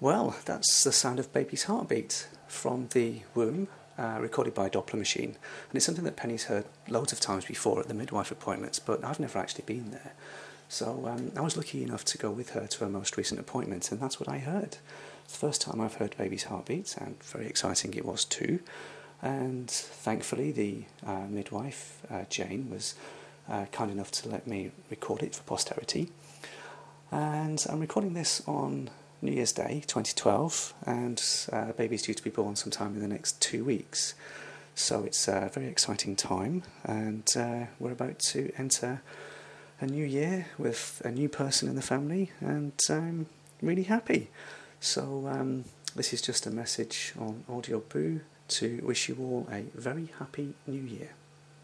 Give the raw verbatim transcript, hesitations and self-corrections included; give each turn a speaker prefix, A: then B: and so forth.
A: Well, that's the sound of baby's heartbeat from the womb, uh, recorded by a Doppler machine. And it's something that Penny's heard loads of times before at the midwife appointments, but I've never actually been there. So um, I was lucky enough to go with her to her most recent appointment, and that's what I heard. It's the first time I've heard baby's heartbeat, and very exciting it was too. And thankfully the uh, midwife, uh, Jane, was uh, kind enough to let me record it for posterity. And I'm recording this on New Year's Day twenty twelve, and uh, baby's due to be born sometime in the next two weeks. So it's a very exciting time, and uh, we're about to enter a new year with a new person in the family, and I'm really happy. So um, this is just a message on Audio Boo to wish you all a very happy new year.